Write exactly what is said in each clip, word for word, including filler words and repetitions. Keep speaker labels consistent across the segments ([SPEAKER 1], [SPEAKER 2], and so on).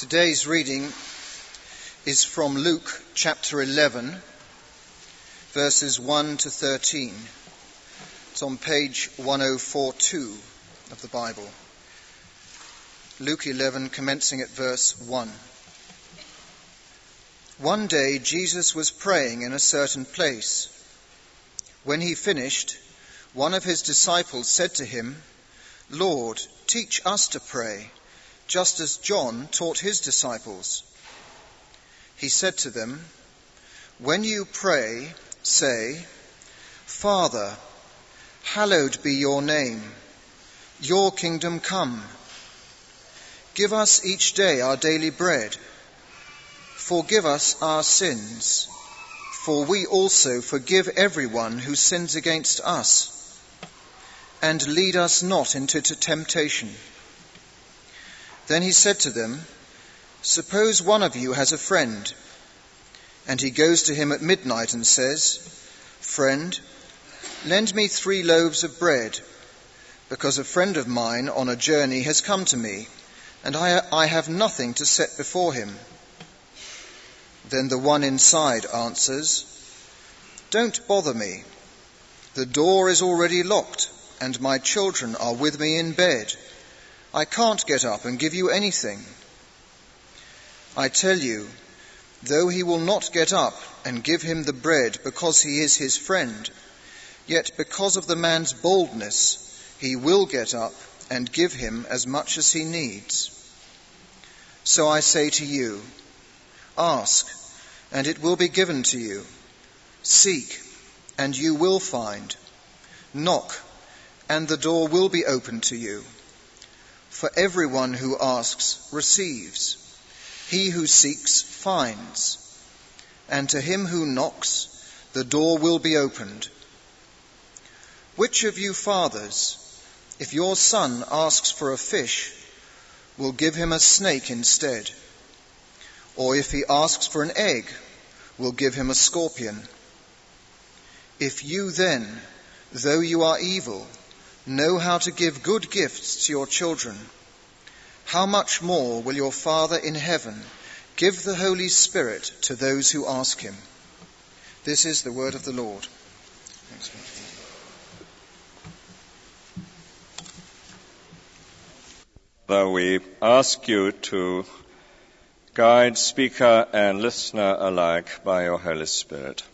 [SPEAKER 1] Today's reading is from Luke chapter eleven, verses one to thirteen. It's on page ten forty-two of the Bible. Luke eleven, commencing at verse one. One day Jesus was praying in a certain place. When he finished, one of his disciples said to him, "Lord, teach us to pray, just as John taught his disciples." He said to them, "When you pray, say, 'Father, hallowed be your name. Your kingdom come. Give us each day our daily bread. Forgive us our sins, for we also forgive everyone who sins against us. And lead us not into temptation.'" Then he said to them, "Suppose one of you has a friend, and he goes to him at midnight and says, 'Friend, lend me three loaves of bread, because a friend of mine on a journey has come to me, and I, I have nothing to set before him.' Then the one inside answers, 'Don't bother me. The door is already locked, and my children are with me in bed. I can't get up and give you anything.' I tell you, though he will not get up and give him the bread because he is his friend, yet because of the man's boldness, he will get up and give him as much as he needs. So I say to you, ask, and it will be given to you. Seek, and you will find. Knock, and the door will be opened to you. For everyone who asks receives. He who seeks finds. And to him who knocks, the door will be opened. Which of you fathers, if your son asks for a fish, will give him a snake instead? Or if he asks for an egg, will give him a scorpion? If you then, though you are evil, know how to give good gifts to your children, how much more will your Father in heaven give the Holy Spirit to those who ask him?" This is the word of the Lord. Thanks be to
[SPEAKER 2] Father, we ask you to guide speaker and listener alike by your Holy Spirit.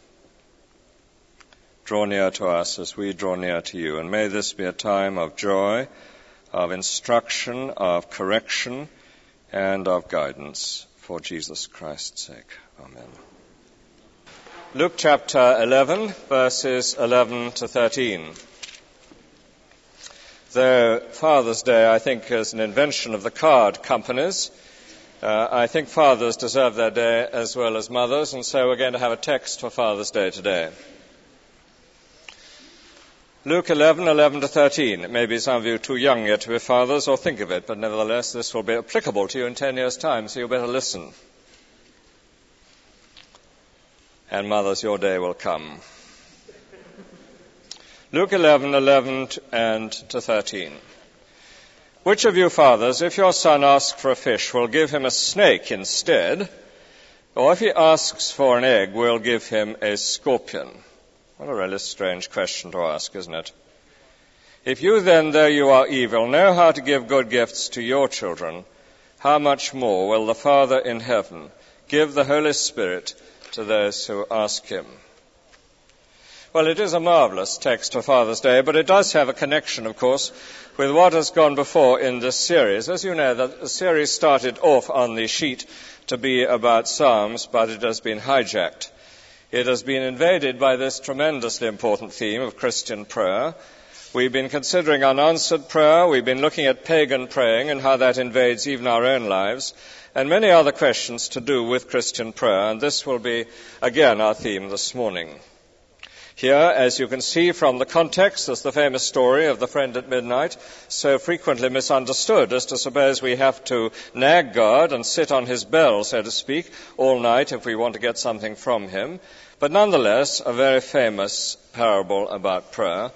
[SPEAKER 2] Draw near to us as we draw near to you, and may this be a time of joy, of instruction, of correction, and of guidance for Jesus Christ's sake. Amen. Luke chapter eleven, verses eleven to thirteen. Though Father's Day, I think, is an invention of the card companies, uh, I think fathers deserve their day as well as mothers, and so we're going to have a text for Father's Day today. Luke eleven, eleven to thirteen. Maybe some of you are too young yet to be fathers or think of it, but nevertheless this will be applicable to you in ten years' time, so you better listen. And mothers, your day will come. Luke eleven, eleven and to thirteen. Which of you fathers, if your son asks for a fish, will give him a snake instead? Or if he asks for an egg, will give him a scorpion? What a really strange question to ask, isn't it? If you then, though you are evil, know how to give good gifts to your children, how much more will the Father in heaven give the Holy Spirit to those who ask him? Well, it is a marvelous text for Father's Day, but it does have a connection, of course, with what has gone before in this series. As you know, the series started off on the sheet to be about Psalms, but it has been hijacked. It has been invaded by this tremendously important theme of Christian prayer. We've been considering unanswered prayer. We've been looking at pagan praying and how that invades even our own lives, and many other questions to do with Christian prayer. And this will be, again, our theme this morning. Here, as you can see from the context, is the famous story of the friend at midnight, so frequently misunderstood as to suppose we have to nag God and sit on his bell, so to speak, all night if we want to get something from him. But nonetheless, a very famous parable about prayer.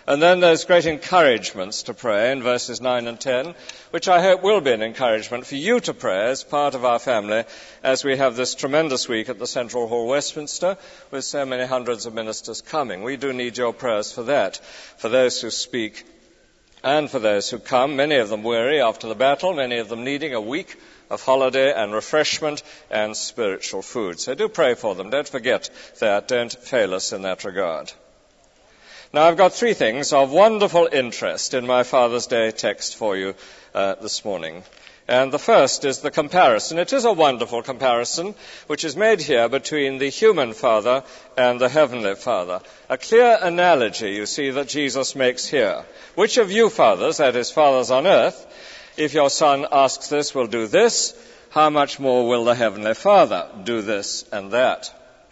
[SPEAKER 2] And then there's great encouragements to pray in verses nine and ten, which I hope will be an encouragement for you to pray as part of our family as we have this tremendous week at the Central Hall, Westminster, with so many hundreds of ministers coming. We do need your prayers for that, for those who speak and for those who come, many of them weary after the battle, many of them needing a week of holiday and refreshment and spiritual food. So do pray for them. Don't forget that. Don't fail us in that regard. Now, I've got three things of wonderful interest in my Father's Day text for you uh, this morning. And the first is the comparison. It is a wonderful comparison which is made here between the human Father and the Heavenly Father. A clear analogy, you see, that Jesus makes here. Which of you fathers, that is, fathers on earth, if your son asks this, will do this, how much more will the Heavenly Father do this and that?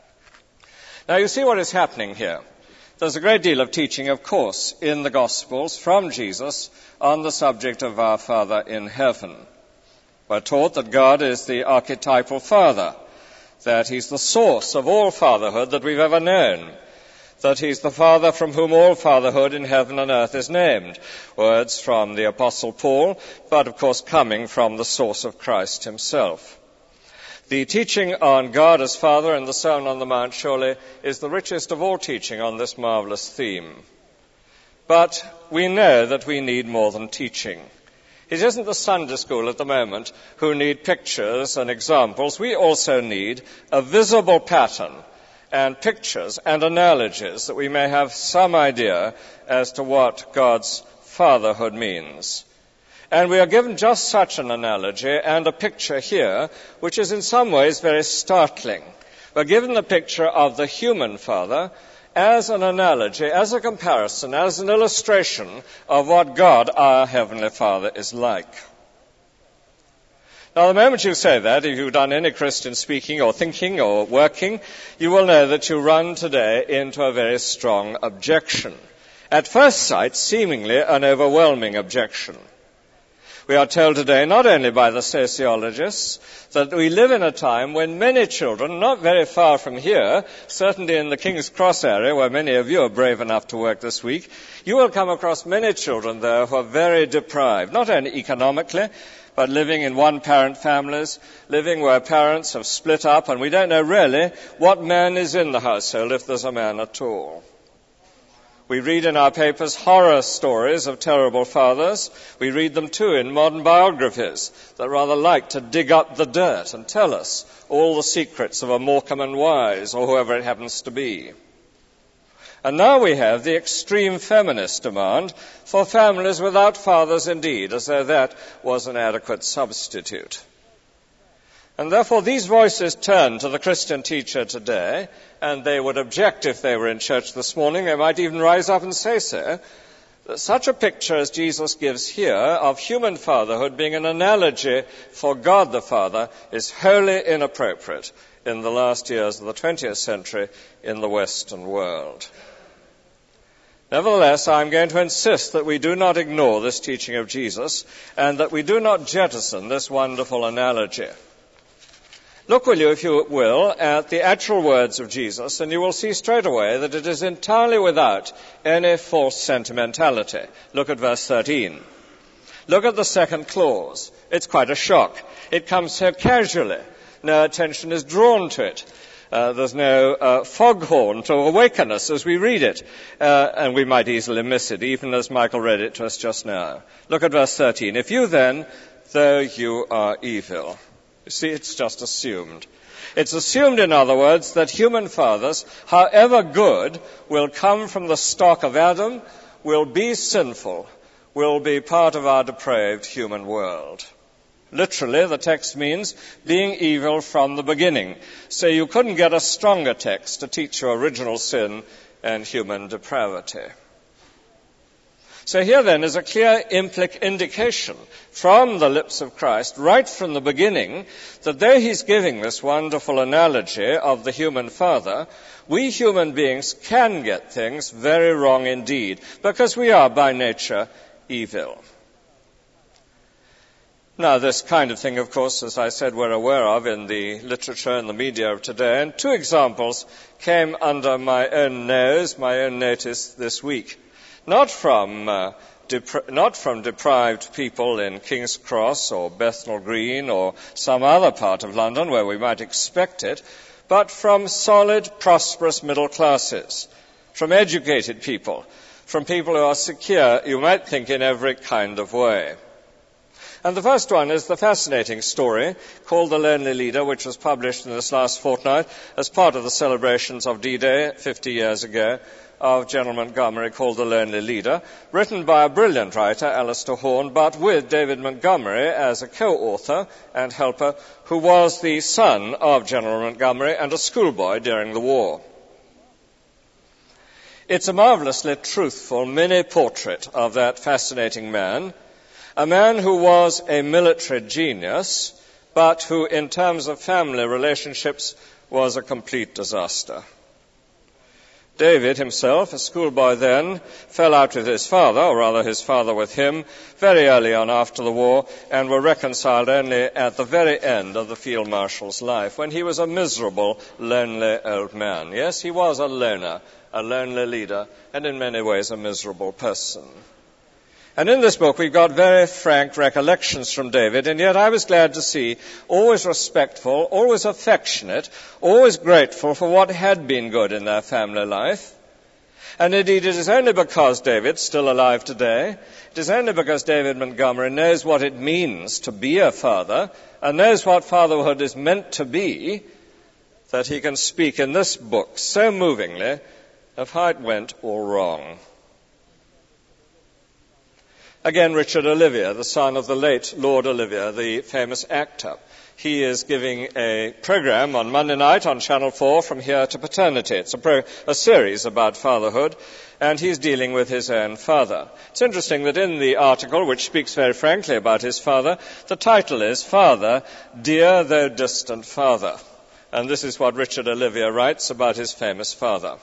[SPEAKER 2] Now, you see what is happening here. There's a great deal of teaching, of course, in the Gospels from Jesus on the subject of our Father in heaven. We're taught that God is the archetypal Father, that he's the source of all fatherhood that we've ever known, that he's the Father from whom all fatherhood in heaven and earth is named. Words from the Apostle Paul, but of course coming from the source of Christ himself. The teaching on God as Father in the Sermon on the Mount surely is the richest of all teaching on this marvelous theme. But we know that we need more than teaching. It isn't the Sunday school at the moment who need pictures and examples. We also need a visible pattern and pictures and analogies that we may have some idea as to what God's fatherhood means. And we are given just such an analogy and a picture here, which is in some ways very startling. We're given the picture of the human Father as an analogy, as a comparison, as an illustration of what God, our Heavenly Father, is like. Now, the moment you say that, if you've done any Christian speaking or thinking or working, you will know that you run today into a very strong objection. At first sight, seemingly an overwhelming objection. We are told today, not only by the sociologists, that we live in a time when many children, not very far from here, certainly in the King's Cross area, where many of you are brave enough to work this week, you will come across many children there who are very deprived, not only economically, but living in one-parent families, living where parents have split up, and we don't know really what man is in the household, if there's a man at all. We read in our papers horror stories of terrible fathers. We read them too in modern biographies that rather like to dig up the dirt and tell us all the secrets of a Morecambe and Wise or whoever it happens to be. And now we have the extreme feminist demand for families without fathers indeed, as though that was an adequate substitute. And therefore these voices turn to the Christian teacher today, and they would object if they were in church this morning. They might even rise up and say so. That such a picture as Jesus gives here of human fatherhood being an analogy for God the Father is wholly inappropriate in the last years of the twentieth century in the Western world. Nevertheless, I'm going to insist that we do not ignore this teaching of Jesus and that we do not jettison this wonderful analogy. Look, will you, if you will, at the actual words of Jesus, and you will see straight away that it is entirely without any false sentimentality. Look at verse thirteen. Look at the second clause. It's quite a shock. It comes so casually. No attention is drawn to it. Uh, there's no uh, foghorn to awaken us as we read it. Uh, and we might easily miss it, even as Michael read it to us just now. Look at verse thirteen. If you then, though you are evil. You see, it's just assumed. It's assumed, in other words, that human fathers, however good, will come from the stock of Adam, will be sinful, will be part of our depraved human world. Literally, the text means being evil from the beginning. So you couldn't get a stronger text to teach you original sin and human depravity. So here then is a clear implic indication from the lips of Christ, right from the beginning, that though he's giving this wonderful analogy of the human father, we human beings can get things very wrong indeed, because we are by nature evil. Now, this kind of thing, of course, as I said, we're aware of in the literature and the media of today, and two examples came under my own nose, my own notice this week. not from uh, depri- not from deprived people in King's Cross or Bethnal Green or some other part of London where we might expect it, but from solid, prosperous middle classes, from educated people, from people who are secure, you might think, in every kind of way. And the first one is the fascinating story called The Lonely Leader, which was published in this last fortnight as part of the celebrations of D-Day fifty years ago, of General Montgomery, called The Lonely Leader, written by a brilliant writer, Alistair Horn, but with David Montgomery as a co-author and helper, who was the son of General Montgomery and a schoolboy during the war. It's a marvelously truthful mini-portrait of that fascinating man, a man who was a military genius, but who, in terms of family relationships, was a complete disaster. David himself, a schoolboy then, fell out with his father, or rather his father with him, very early on after the war, and were reconciled only at the very end of the Field Marshal's life, when he was a miserable, lonely old man. Yes, he was a loner, a lonely leader, and in many ways a miserable person. And in this book we've got very frank recollections from David, and yet I was glad to see, always respectful, always affectionate, always grateful for what had been good in their family life. And indeed it is only because David's still alive today, it is only because David Montgomery knows what it means to be a father, and knows what fatherhood is meant to be, that he can speak in this book so movingly of how it went all wrong. Again, Richard Olivia, the son of the late Lord Olivia, the famous actor. He is giving a program on Monday night on Channel four, From Here to Paternity. It's a, pro- a series about fatherhood, and he's dealing with his own father. It's interesting that in the article, which speaks very frankly about his father, the title is Father, Dear Though Distant Father. And this is what Richard Olivia writes about his famous father.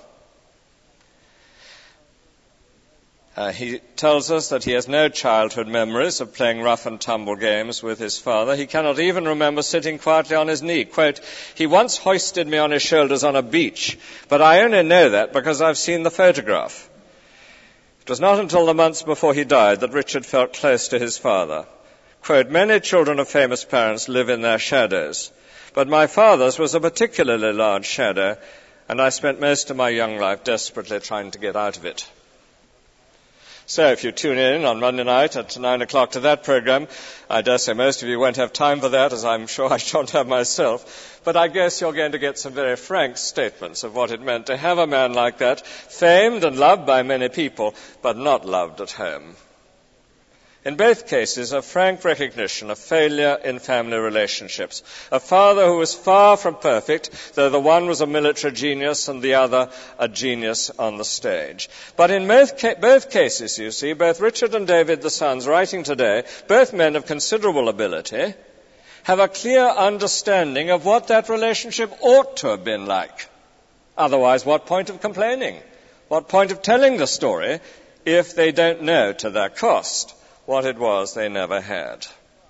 [SPEAKER 2] Uh, he tells us that he has no childhood memories of playing rough and tumble games with his father. He cannot even remember sitting quietly on his knee. Quote, he once hoisted me on his shoulders on a beach, but I only know that because I've seen the photograph. It was not until the months before he died that Richard felt close to his father. Quote, many children of famous parents live in their shadows, but my father's was a particularly large shadow, and I spent most of my young life desperately trying to get out of it. So if you tune in on Monday night at nine o'clock to that program, I dare say most of you won't have time for that, as I'm sure I shan't have myself. But I guess you're going to get some very frank statements of what it meant to have a man like that, famed and loved by many people, but not loved at home. In both cases, a frank recognition of failure in family relationships. A father who was far from perfect, though the one was a military genius and the other a genius on the stage. But in both, ca- both cases, you see, both Richard and David, the sons, writing today, both men of considerable ability, have a clear understanding of what that relationship ought to have been like. Otherwise, what point of complaining? What point of telling the story if they don't know to their cost what it was they never had?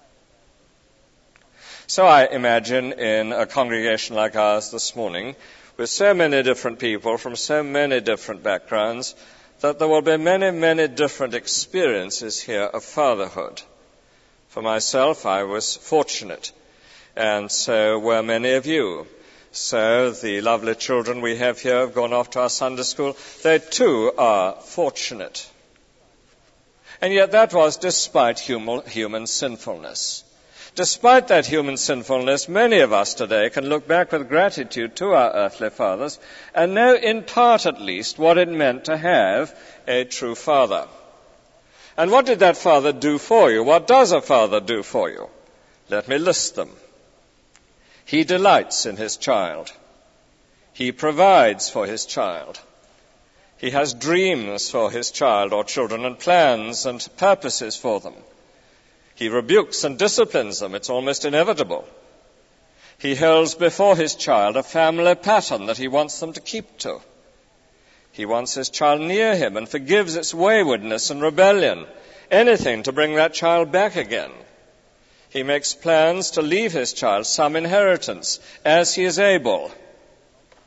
[SPEAKER 2] So I imagine in a congregation like ours this morning, with so many different people from so many different backgrounds, that there will be many, many different experiences here of fatherhood. For myself, I was fortunate, and so were many of you. So the lovely children we have here have gone off to our Sunday school. They too are fortunate. And yet that was despite human, human sinfulness. Despite that human sinfulness, many of us today can look back with gratitude to our earthly fathers and know in part at least what it meant to have a true father. And what did that father do for you? What does a father do for you? Let me list them. He delights in his child. He provides for his child. He has dreams for his child or children and plans and purposes for them. He rebukes and disciplines them. It's almost inevitable. He holds before his child a family pattern that he wants them to keep to. He wants his child near him and forgives its waywardness and rebellion, anything to bring that child back again. He makes plans to leave his child some inheritance as he is able.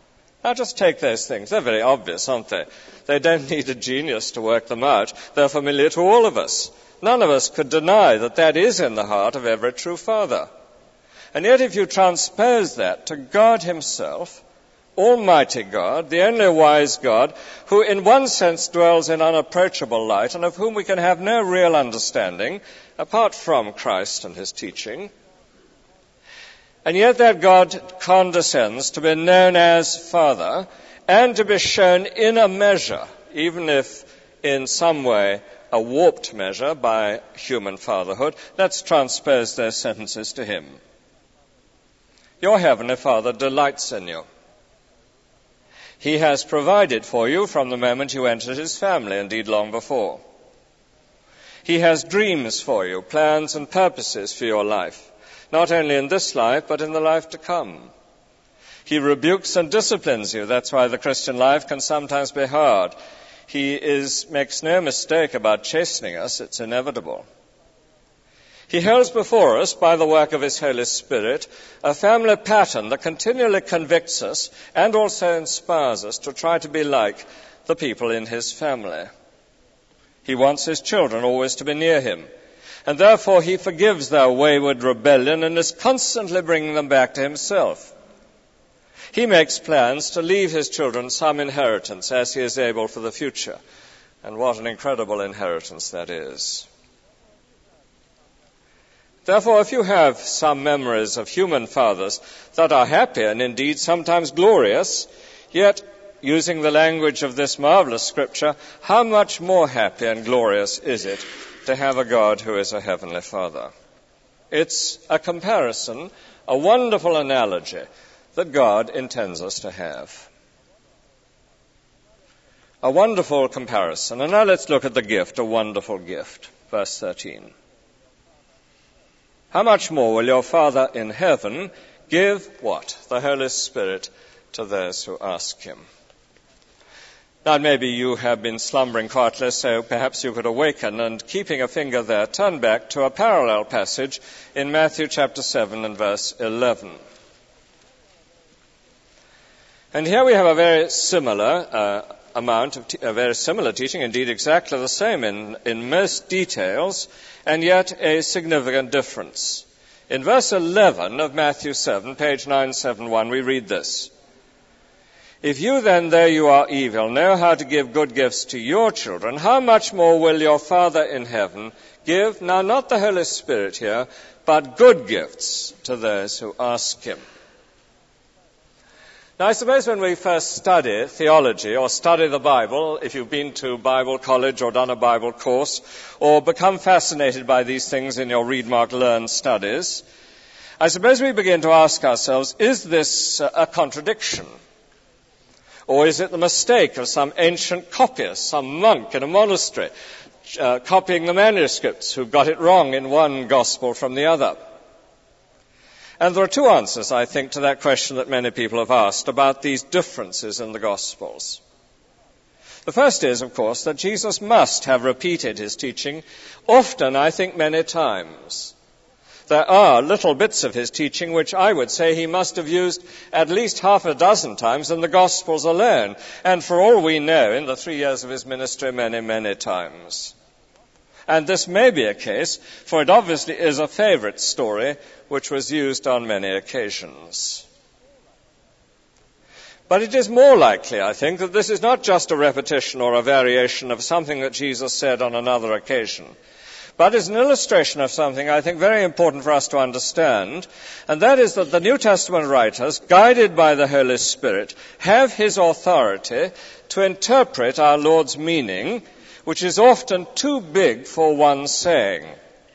[SPEAKER 2] Now just take those things. They're very obvious, aren't they? They don't need a genius to work them out. They're familiar to all of us. None of us could deny that that is in the heart of every true father. And yet if you transpose that to God himself, Almighty God, the only wise God, who in one sense dwells in unapproachable light and of whom we can have no real understanding apart from Christ and his teaching, and yet that God condescends to be known as Father and to be shown in a measure, even if in some way a warped measure by human fatherhood. Let's transpose those sentences to him. Your heavenly Father delights in you. He has provided for you from the moment you entered his family, indeed long before. He has dreams for you, plans and purposes for your life, not only in this life, but in the life to come. He rebukes and disciplines you. That's why the Christian life can sometimes be hard. He is, makes no mistake about chastening us. It's inevitable. He holds before us, by the work of his Holy Spirit, a family pattern that continually convicts us and also inspires us to try to be like the people in his family. He wants his children always to be near him, and therefore he forgives their wayward rebellion and is constantly bringing them back to himself. He makes plans to leave his children some inheritance as he is able for the future. And what an incredible inheritance that is. Therefore, if you have some memories of human fathers that are happy and indeed sometimes glorious, yet, using the language of this marvelous scripture, how much more happy and glorious is it to have a God who is a heavenly Father? It's a comparison, a wonderful analogy that God intends us to have. A wonderful comparison. And now let's look at the gift, a wonderful gift. Verse thirteen. How much more will your Father in heaven give what? The Holy Spirit to those who ask him. Now maybe you have been slumbering quietly, so perhaps you could awaken, and keeping a finger there, turn back to a parallel passage in Matthew chapter seven and verse eleven. And here we have a very similar uh, amount of, te- a very similar teaching, indeed exactly the same in, in most details, and yet a significant difference. In verse eleven of Matthew seven, page nine seventy-one, we read this. If you then, though you are evil, know how to give good gifts to your children, how much more will your Father in heaven give, now not the Holy Spirit here, but good gifts to those who ask him. Now, I suppose when we first study theology or study the Bible, if you've been to Bible college or done a Bible course, or become fascinated by these things in your Read, Mark, Learn studies, I suppose we begin to ask ourselves, is this a contradiction? Or is it the mistake of some ancient copyist, some monk in a monastery, uh, copying the manuscripts who got it wrong in one gospel from the other? And there are two answers, I think, to that question that many people have asked about these differences in the Gospels. The first is, of course, that Jesus must have repeated his teaching often, I think many times. There are little bits of his teaching which I would say he must have used at least half a dozen times in the Gospels alone, and for all we know, in the three years of his ministry, many, many times. And this may be a case, for it obviously is a favorite story which was used on many occasions. But it is more likely, I think, that this is not just a repetition or a variation of something that Jesus said on another occasion, but is an illustration of something I think very important for us to understand, and that is that the New Testament writers, guided by the Holy Spirit, have his authority to interpret our Lord's meaning, which is often too big for one saying.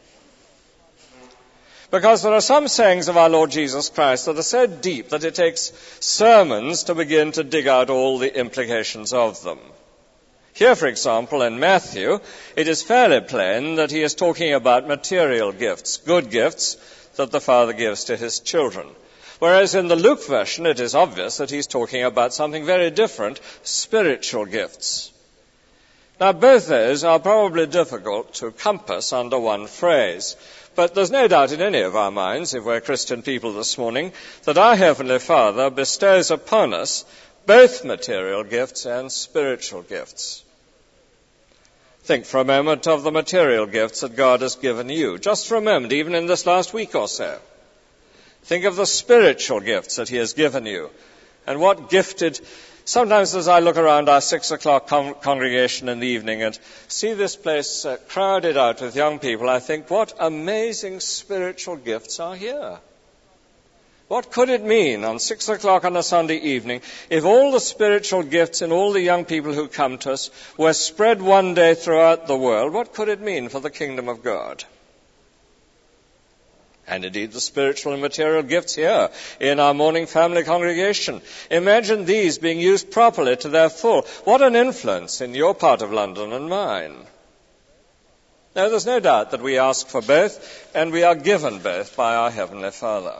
[SPEAKER 2] Because there are some sayings of our Lord Jesus Christ that are so deep that it takes sermons to begin to dig out all the implications of them. Here, for example, in Matthew, it is fairly plain that he is talking about material gifts, good gifts that the Father gives to his children. Whereas in the Luke version, it is obvious that he's talking about something very different, spiritual gifts. Now, both those are probably difficult to compass under one phrase. But there's no doubt in any of our minds, if we're Christian people this morning, that our Heavenly Father bestows upon us both material gifts and spiritual gifts. Think for a moment of the material gifts that God has given you, just for a moment, even in this last week or so. Think of the spiritual gifts that he has given you, and what gifted. Sometimes as I look around our six o'clock con- congregation in the evening and see this place uh, crowded out with young people, I think, what amazing spiritual gifts are here. What could it mean on six o'clock on a Sunday evening if all the spiritual gifts and all the young people who come to us were spread one day throughout the world? What could it mean for the kingdom of God? And indeed the spiritual and material gifts here in our morning family congregation. Imagine these being used properly to their full. What an influence in your part of London and mine. Now, there's no doubt that we ask for both, and we are given both by our Heavenly Father.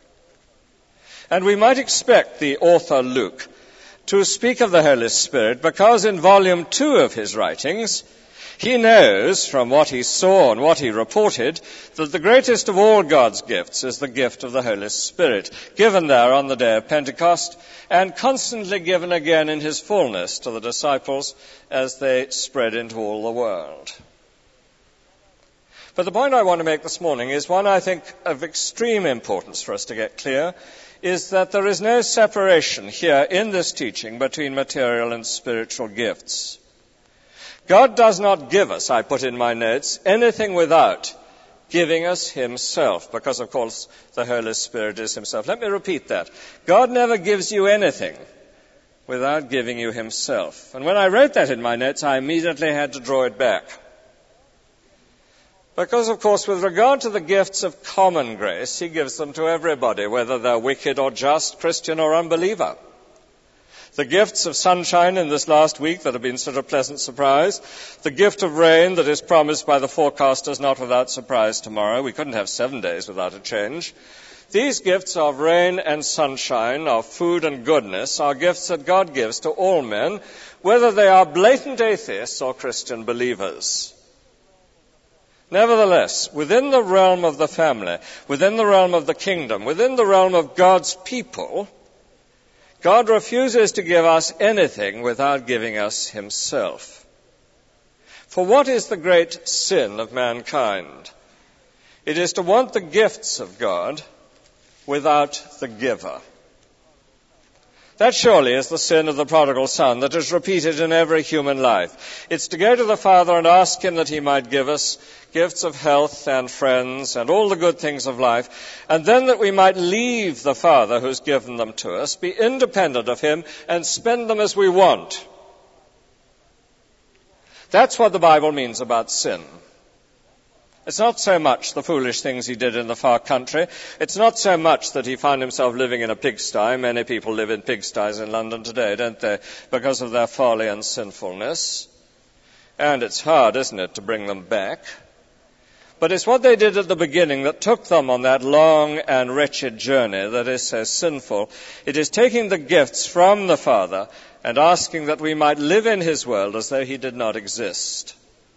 [SPEAKER 2] And we might expect the author Luke to speak of the Holy Spirit because in volume two of his writings, he knows from what he saw and what he reported that the greatest of all God's gifts is the gift of the Holy Spirit, given there on the day of Pentecost and constantly given again in his fullness to the disciples as they spread into all the world. But the point I want to make this morning is one I think of extreme importance for us to get clear, is that there is no separation here in this teaching between material and spiritual gifts. God does not give us, I put in my notes, anything without giving us himself, because, of course, the Holy Spirit is himself. Let me repeat that. God never gives you anything without giving you himself. And when I wrote that in my notes, I immediately had to draw it back. Because, of course, with regard to the gifts of common grace, he gives them to everybody, whether they're wicked or just, Christian or unbeliever. The gifts of sunshine in this last week that have been such a pleasant surprise, the gift of rain that is promised by the forecasters not without surprise tomorrow. We couldn't have seven days without a change. These gifts of rain and sunshine, of food and goodness, are gifts that God gives to all men, whether they are blatant atheists or Christian believers. Nevertheless, within the realm of the family, within the realm of the kingdom, within the realm of God's people, God refuses to give us anything without giving us himself. For what is the great sin of mankind? It is to want the gifts of God without the giver. That surely is the sin of the prodigal son that is repeated in every human life. It's to go to the Father and ask him that he might give us gifts of health and friends and all the good things of life, and then that we might leave the Father who's given them to us, be independent of him, and spend them as we want. That's what the Bible means about sin. It's not so much the foolish things he did in the far country. It's not so much that he found himself living in a pigsty. Many people live in pigsties in London today, don't they, because of their folly and sinfulness. And it's hard, isn't it, to bring them back. But it's what they did at the beginning that took them on that long and wretched journey that is so sinful. It is taking the gifts from the Father and asking that we might live in his world as though he did not exist.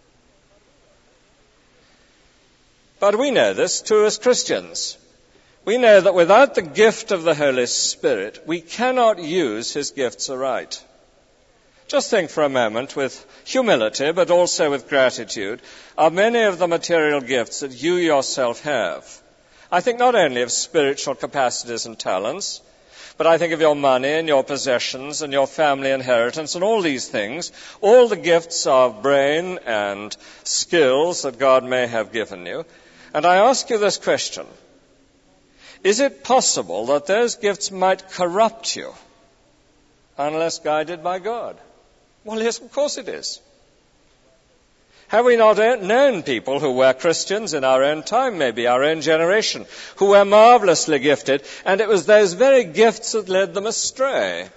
[SPEAKER 2] But we know this too as Christians. We know that without the gift of the Holy Spirit, we cannot use his gifts aright. Just think for a moment with humility, but also with gratitude, of many of the material gifts that you yourself have. I think not only of spiritual capacities and talents, but I think of your money and your possessions and your family inheritance and all these things, all the gifts of brain and skills that God may have given you. And I ask you this question: is it possible that those gifts might corrupt you unless guided by God? Well, yes, of course it is. Have we not known people who were Christians in our own time, maybe our own generation, who were marvelously gifted, and it was those very gifts that led them astray?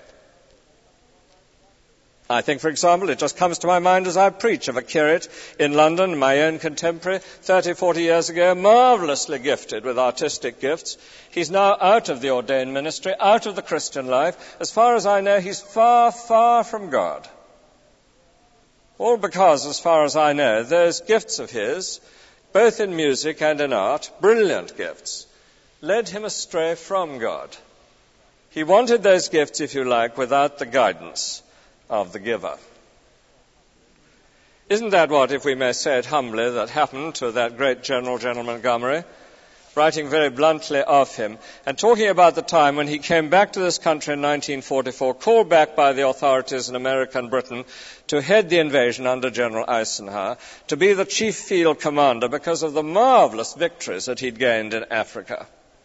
[SPEAKER 2] I think, for example, it just comes to my mind as I preach of a curate in London, my own contemporary, thirty, forty years ago, marvelously gifted with artistic gifts. He's now out of the ordained ministry, out of the Christian life. As far as I know, he's far, far from God. All because, as far as I know, those gifts of his, both in music and in art, brilliant gifts, led him astray from God. He wanted those gifts, if you like, without the guidance of the giver. Isn't that what, if we may say it humbly, that happened to that great General, General Montgomery? Writing very bluntly of him and talking about the time when he came back to this country in nineteen forty-four, called back by the authorities in America and Britain to head the invasion under General Eisenhower, to be the chief field commander because of the marvelous victories that he'd gained in Africa.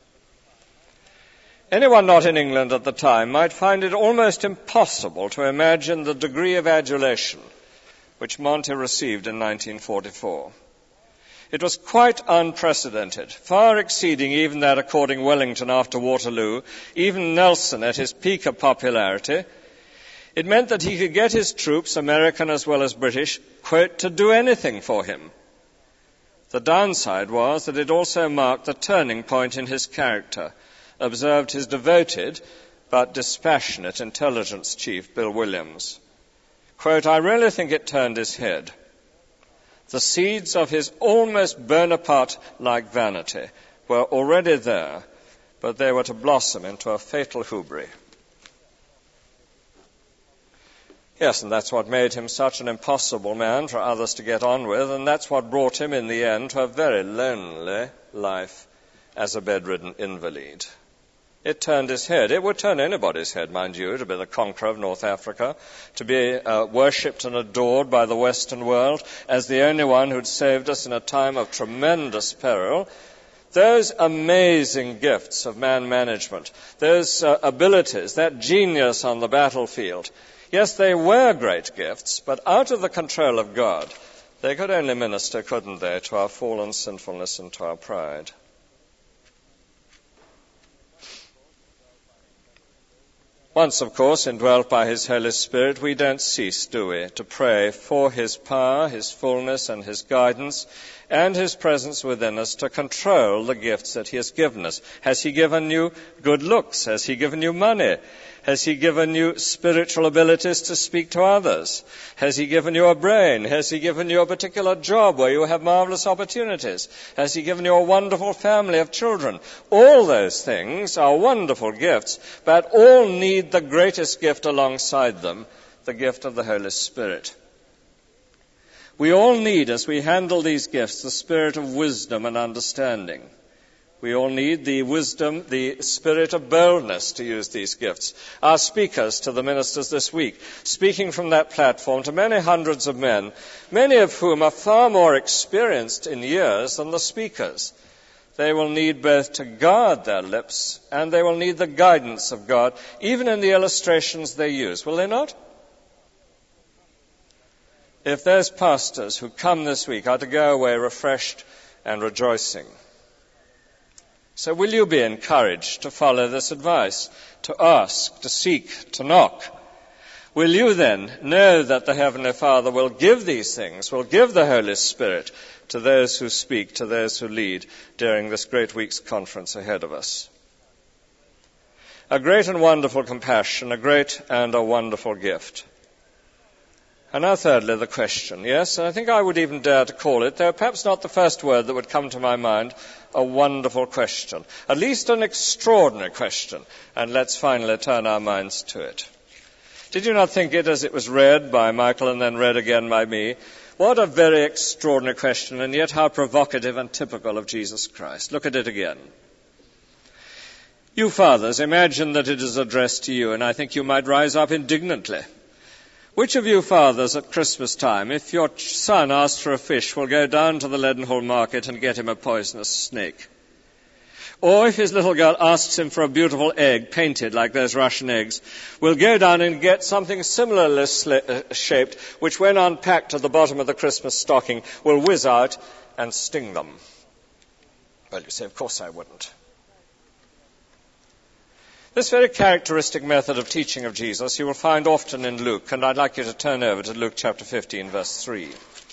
[SPEAKER 2] Anyone not in England at the time might find it almost impossible to imagine the degree of adulation which Monty received in nineteen forty-four. It was quite unprecedented, far exceeding even that according Wellington after Waterloo, even Nelson at his peak of popularity. It meant that he could get his troops, American as well as British, quote, to do anything for him. The downside was that it also marked the turning point in his character, observed his devoted but dispassionate intelligence chief, Bill Williams. Quote, I really think it turned his head. The seeds of his almost Bonaparte-like vanity were already there, but they were to blossom into a fatal hubris. Yes, and that's what made him such an impossible man for others to get on with, and that's what brought him in the end to a very lonely life as a bedridden invalid. It turned his head. It would turn anybody's head, mind you, to be the conqueror of North Africa, to be uh, worshipped and adored by the Western world as the only one who'd saved us in a time of tremendous peril. Those amazing gifts of man management, those uh, abilities, that genius on the battlefield, yes, they were great gifts, but out of the control of God, they could only minister, couldn't they, to our fallen sinfulness and to our pride. Once, of course, indwelt by his Holy Spirit, we don't cease, do we, to pray for his power, his fullness and his guidance and his presence within us to control the gifts that he has given us. Has he given you good looks? Has he given you money? Has he given you spiritual abilities to speak to others? Has he given you a brain? Has he given you a particular job where you have marvelous opportunities? Has he given you a wonderful family of children? All those things are wonderful gifts, but all need the greatest gift alongside them, the gift of the Holy Spirit. We all need, as we handle these gifts, the spirit of wisdom and understanding. We all need the wisdom, the spirit of boldness to use these gifts. Our speakers to the ministers this week, speaking from that platform to many hundreds of men, many of whom are far more experienced in years than the speakers. They will need both to guard their lips and they will need the guidance of God, even in the illustrations they use. Will they not? If those pastors who come this week are to go away refreshed and rejoicing, so will you be encouraged to follow this advice, to ask, to seek, to knock? Will you then know that the Heavenly Father will give these things, will give the Holy Spirit to those who speak, to those who lead during this great week's conference ahead of us? A great and wonderful compassion, a great and a wonderful gift. And now thirdly, the question. Yes, and I think I would even dare to call it, though perhaps not the first word that would come to my mind, a wonderful question. At least an extraordinary question. And let's finally turn our minds to it. Did you not think it as it was read by Michael and then read again by me? What a very extraordinary question, and yet how provocative and typical of Jesus Christ. Look at it again. You fathers, imagine that it is addressed to you, and I think you might rise up indignantly. Which of you fathers at Christmas time, if your son asks for a fish, will go down to the Leadenhall market and get him a poisonous snake? Or if his little girl asks him for a beautiful egg, painted like those Russian eggs, will go down and get something similarly shaped, which when unpacked at the bottom of the Christmas stocking will whiz out and sting them? Well, you say, of course I wouldn't. This very characteristic method of teaching of Jesus you will find often in Luke, and I'd like you to turn over to Luke chapter fifteen, verse three.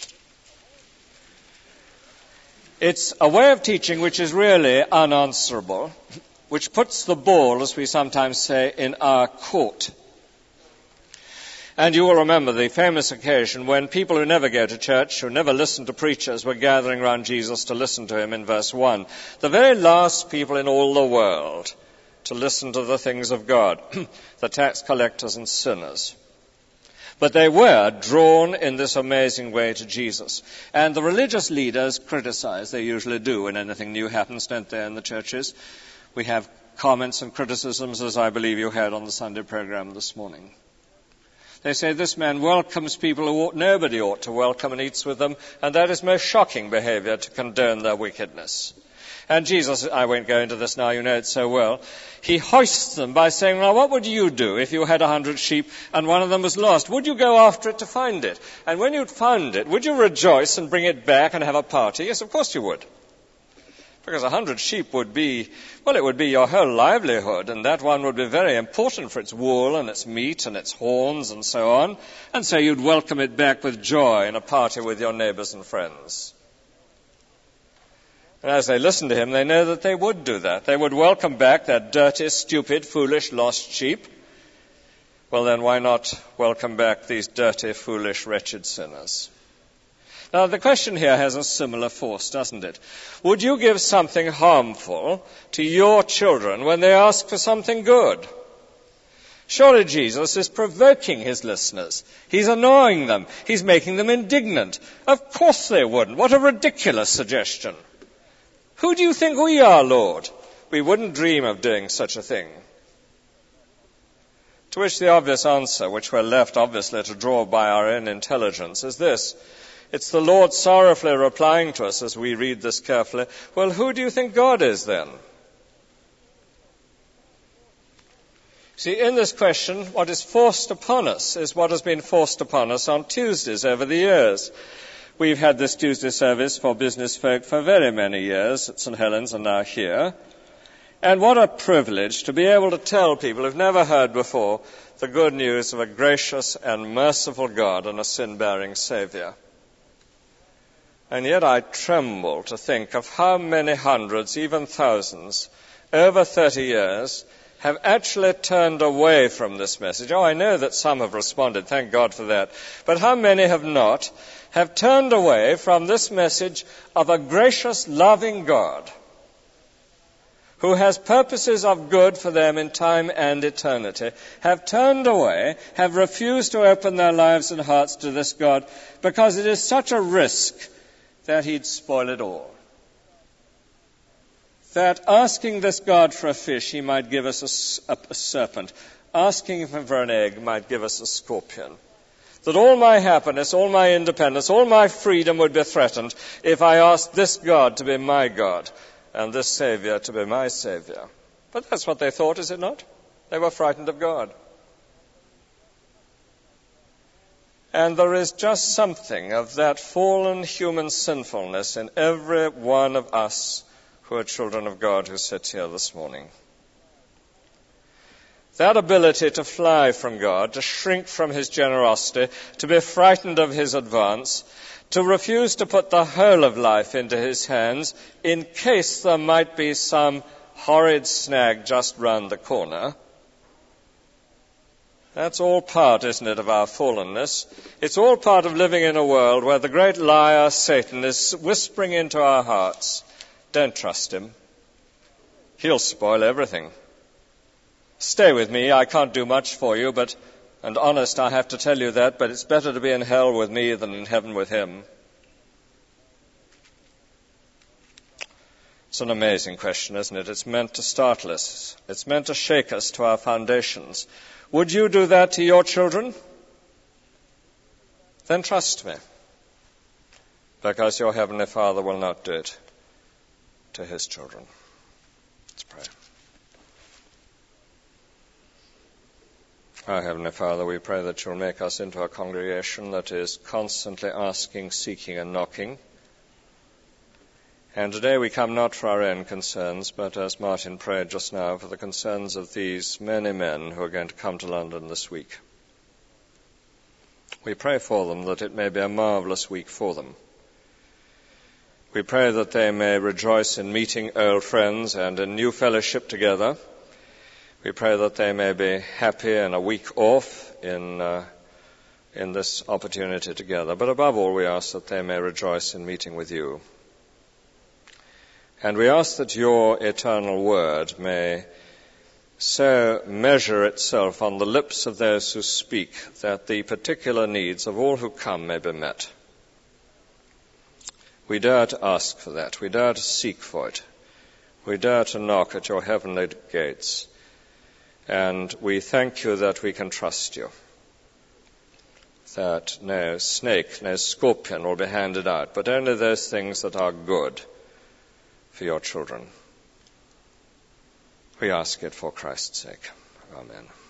[SPEAKER 2] It's a way of teaching which is really unanswerable, which puts the ball, as we sometimes say, in our court. And you will remember the famous occasion when people who never go to church, who never listen to preachers, were gathering around Jesus to listen to him in verse one. The very last people in all the world to listen to the things of God, the tax collectors and sinners. But they were drawn in this amazing way to Jesus. And the religious leaders criticized. They usually do when anything new happens, don't they, in the churches? We have comments and criticisms, as I believe you had on the Sunday program this morning. They say this man welcomes people who ought, nobody ought to welcome and eats with them, and that is most shocking behavior to condone their wickedness. And Jesus, I won't go into this now, you know it so well, he hoists them by saying, now what would you do if you had a hundred sheep and one of them was lost? Would you go after it to find it? And when you'd found it, would you rejoice and bring it back and have a party? Yes, of course you would. Because a hundred sheep would be, well, it would be your whole livelihood, and that one would be very important for its wool and its meat and its horns and so on. And so you'd welcome it back with joy in a party with your neighbors and friends. And as they listen to him, they know that they would do that. They would welcome back that dirty, stupid, foolish, lost sheep. Well, then why not welcome back these dirty, foolish, wretched sinners? Now, the question here has a similar force, doesn't it? Would you give something harmful to your children when they ask for something good? Surely Jesus is provoking his listeners. He's annoying them. He's making them indignant. Of course they wouldn't. What a ridiculous suggestion. Who do you think we are, Lord? We wouldn't dream of doing such a thing. To which the obvious answer, which we're left obviously to draw by our own intelligence, is this. It's the Lord sorrowfully replying to us as we read this carefully. Well, who do you think God is then? See, in this question, what is forced upon us is what has been forced upon us on Tuesdays over the years. We've had this Tuesday service for business folk for very many years at Saint Helens and now here. And what a privilege to be able to tell people who've never heard before the good news of a gracious and merciful God and a sin-bearing Saviour. And yet I tremble to think of how many hundreds, even thousands, over thirty years, have actually turned away from this message. Oh, I know that some have responded, thank God for that. But how many have not, have turned away from this message of a gracious, loving God who has purposes of good for them in time and eternity, have turned away, have refused to open their lives and hearts to this God because it is such a risk that he'd spoil it all. That asking this God for a fish, he might give us a, a, a serpent. Asking him for an egg might give us a scorpion. That all my happiness, all my independence, all my freedom would be threatened if I asked this God to be my God and this Saviour to be my Saviour. But that's what they thought, is it not? They were frightened of God. And there is just something of that fallen human sinfulness in every one of us who are children of God who sit here this morning. That ability to fly from God, to shrink from his generosity, to be frightened of his advance, to refuse to put the whole of life into his hands in case there might be some horrid snag just round the corner. That's all part, isn't it, of our fallenness? It's all part of living in a world where the great liar, Satan, is whispering into our hearts, don't trust him. He'll spoil everything. Stay with me, I can't do much for you, but, and honest, I have to tell you that, but it's better to be in hell with me than in heaven with him. It's an amazing question, isn't it? It's meant to startle us. It's meant to shake us to our foundations. Would you do that to your children? Then trust me, because your Heavenly Father will not do it to his children. Let's pray. Our Heavenly Father, we pray that you'll make us into a congregation that is constantly asking, seeking, and knocking. And today we come not for our own concerns, but as Martin prayed just now, for the concerns of these many men who are going to come to London this week. We pray for them that it may be a marvellous week for them. We pray that they may rejoice in meeting old friends and in new fellowship together. We pray that they may be happy and a week off in uh, in this opportunity together. But above all, we ask that they may rejoice in meeting with you. And we ask that your eternal word may so measure itself on the lips of those who speak that the particular needs of all who come may be met. We dare to ask for that. We dare to seek for it. We dare to knock at your heavenly gates. And we thank you that we can trust you, that no snake, no scorpion will be handed out, but only those things that are good for your children. We ask it for Christ's sake. Amen.